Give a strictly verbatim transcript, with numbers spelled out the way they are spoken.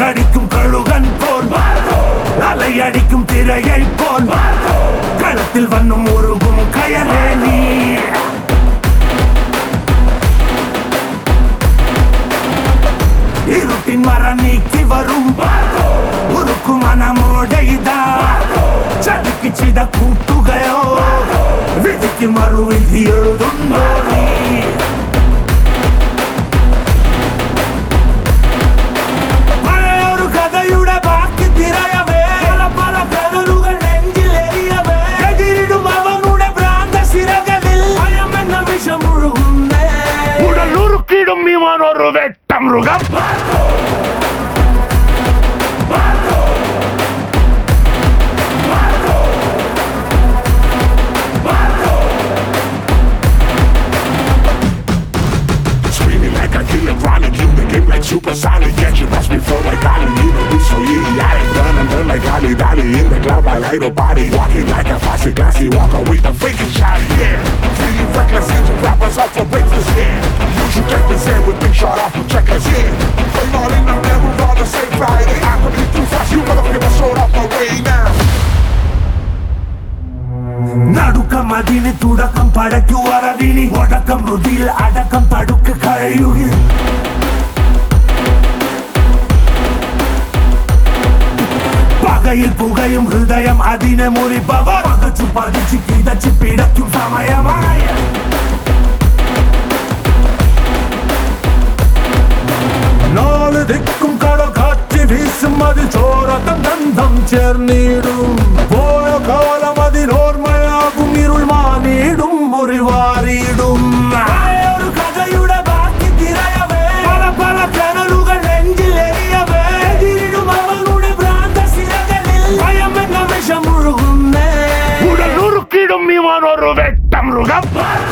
கடிக்கும் கழுகன் போல் அலையடிக்கும் திரையை போல் களத்தில் வண்ணும் உருகும் கயலே நீ இருட்டின் மர நீக்கி வரும் ഉറുക്കു മനമോടൈതാ ചതിക്ക് ചിത കൂട്ടുകയോ വിധിക്ക് മറുവിധി എഴുതുന്നോ നീ പഴയൊരു കഥയുടെ ബാക്കി തിരയവേ പല പല കഥലുകൾ നെഞ്ചിൽ എറിയവേ എതിരിടും അവനുടെ ഭ്രാന്ത സിരകളിൽ ഭയമെന്ന വിഷം മുഴുകുന്നേ ഉടലുറുക്കിടും ഇവനൊരു വെട്ടമൃഗം Supersonic, yeah, you must be flow like Ollie. You know we so idiotic, done and done like Ollie Dolly. In the club, I like a body, walking like a fussy, classy walker with a freaking shot, yeah. Feeling reckless, into rappers off for breakfast, yeah. You should check this in with big shot off the checkers, yeah. Play all in, I'm never on the same Friday. I could be too fast, you motherfucker, showed off my way now. നടുക്കം അതിന് തുടക്കം പടയ്ക്കുവറവിനി ഒടക്കം രുതിയിൽ അടക്കം പടുക്ക് കഴിയുക പകയിൽ പുകയും ഹൃദയം അതിനെ മുറിപ്പവർ പകച്ചു പതിച്ച് കിതച്ച് പിടയ്ക്കും സമയമായ നാല് ദിക്കും കടൽ കാറ്റ് വീശും അതിൽ ചോരത്തം ഗന്ധം ചേർന്നിടും പോയ കാലം അതിനോർമ്മയാകും ഇരുൾ മാനിടും മുറിവാറിയിടും ഒരു കഥയുടെ ബാക്കി തിരയവേ പല പല കനലുകൾ നെഞ്ചിൽ എറിയവേ എതിരിടും അവനുടെ ഭ്രാന്ത സിരകളിൽ ഭയമെന്ന വിഷം മുഴുകുന്നേ ഉടലുറുക്കിടും ഇവനൊരു വെട്ടമൃഗം